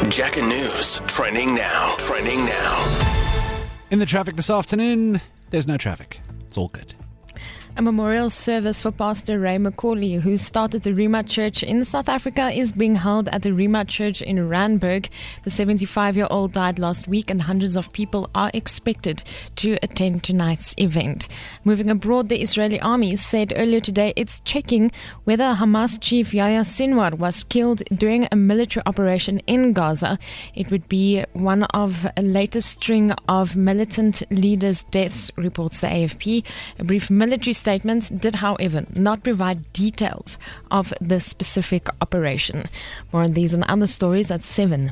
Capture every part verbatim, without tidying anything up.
Jack and News, trending now, trending now. In the traffic this afternoon, there's no traffic. It's all good. A memorial service for Pastor Ray Macaulay, who started the Rema Church in South Africa, is being held at the Rema Church in Randburg. The seventy-five-year-old died last week, and hundreds of people are expected to attend tonight's event. Moving abroad, the Israeli army said earlier today it's checking whether Hamas chief Yahya Sinwar was killed during a military operation in Gaza. It would be one of a latest string of militant leaders' deaths, reports the A F P. A brief military statement did, however, not provide details of the specific operation. More on these and other stories at seven.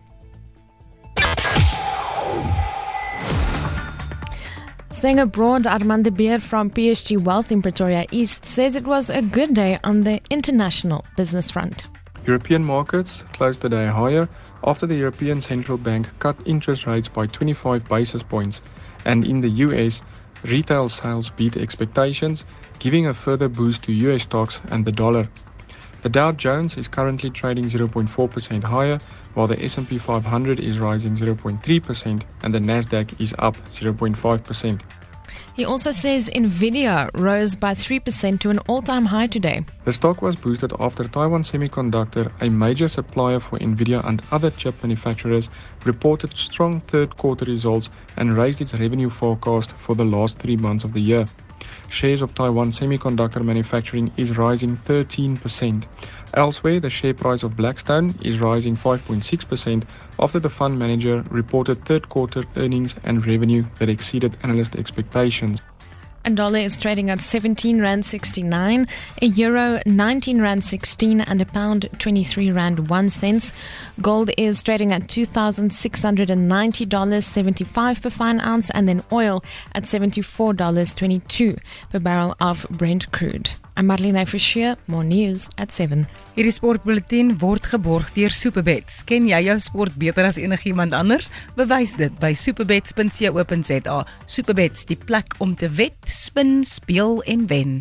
Staying abroad, Armand de Beer from P S G Wealth in Pretoria East says it was a good day on the international business front. European markets closed the day higher after the European Central Bank cut interest rates by twenty-five basis points, and in the U S, retail sales beat expectations, giving a further boost to U S stocks and the dollar. The Dow Jones is currently trading zero point four percent higher, while the S and P five hundred is rising zero point three percent and the Nasdaq is up zero point five percent. He also says Nvidia rose by three percent to an all-time high today. The stock was boosted after Taiwan Semiconductor, a major supplier for Nvidia and other chip manufacturers, reported strong third-quarter results and raised its revenue forecast for the last three months of the year. Shares of Taiwan Semiconductor Manufacturing is rising thirteen percent. Elsewhere, the share price of Blackstone is rising five point six percent after the fund manager reported third-quarter earnings and revenue that exceeded analyst expectations. A dollar is trading at seventeen rand sixty-nine, a euro nineteen rand sixteen, and a pound twenty-three rand one cent. Gold is trading at two thousand six hundred ninety dollars seventy-five per fine ounce, and then oil at seventy-four dollars twenty-two per barrel of Brent crude. I'm Marlene Forshire, more news at seven. Hierdie sportbulletin word geborg deur Superbets. Ken jy jou sport beter as enigiemand anders? Bewys dit by superbets punt co punt za. Superbets, die plek om te wet, spin, speel en wen.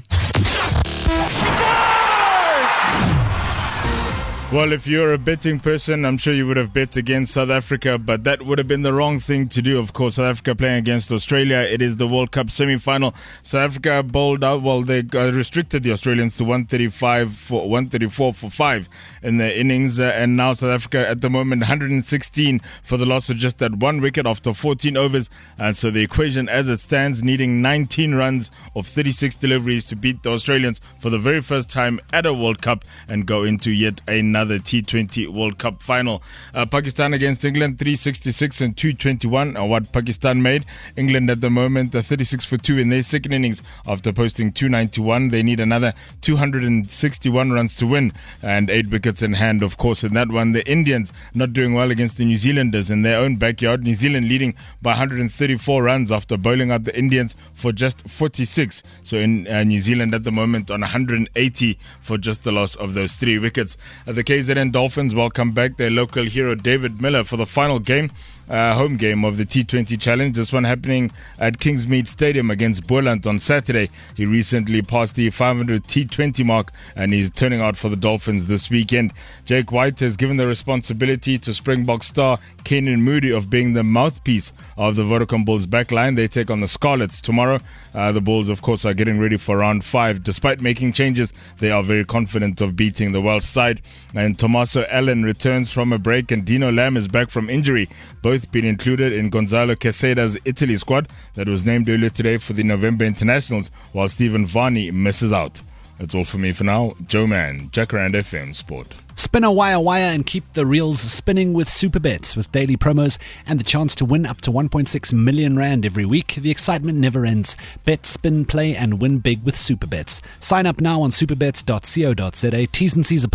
Well, if you're a betting person, I'm sure you would have bet against South Africa, but that would have been the wrong thing to do. Of course, South Africa playing against Australia. It is the World Cup semi-final. South Africa bowled out, well, they uh, restricted the Australians to one thirty-five for one thirty-four for five in their innings, uh, and now South Africa at the moment one hundred sixteen for the loss of just that one wicket after fourteen overs. And so the equation as it stands, needing nineteen runs of thirty-six deliveries to beat the Australians for the very first time at a World Cup and go into yet another the T twenty World Cup final. Uh, Pakistan against England, three sixty-six and two twenty-one are what Pakistan made. England at the moment, uh, thirty-six for two in their second innings after posting two ninety-one. They need another two hundred sixty-one runs to win and eight wickets in hand, of course, in that one. The Indians not doing well against the New Zealanders in their own backyard. New Zealand leading by one hundred thirty-four runs after bowling out the Indians for just forty-six. So in uh, New Zealand at the moment on one hundred eighty for just the loss of those three wickets. Uh, the K Z N Dolphins welcome back their local hero David Miller for the final game, uh, home game of the T twenty Challenge. This one happening at Kingsmead Stadium against Boland on Saturday. He recently passed the five hundred T twenty mark and he's turning out for the Dolphins this weekend. Jake White has given the responsibility to Springbok star Kanan Moody of being the mouthpiece of the Vodacom Bulls backline. They take on the Scarlets tomorrow. Uh, the Bulls, of course, are getting ready for round five. Despite making changes, they are very confident of beating the Welsh side. And Tommaso Allen returns from a break and Dino Lamb is back from injury. Both been included in Gonzalo Quesada's Italy squad that was named earlier today for the November Internationals, while Stephen Varney misses out. That's all for me for now. Joe Mann, Jacaranda F M Sport. Spin a wire wire and keep the reels spinning with Superbets. With daily promos and the chance to win up to one point six million rand every week, the excitement never ends. Bet, spin, play and win big with Superbets. Sign up now on superbets dot co dot za. T's and C's apply.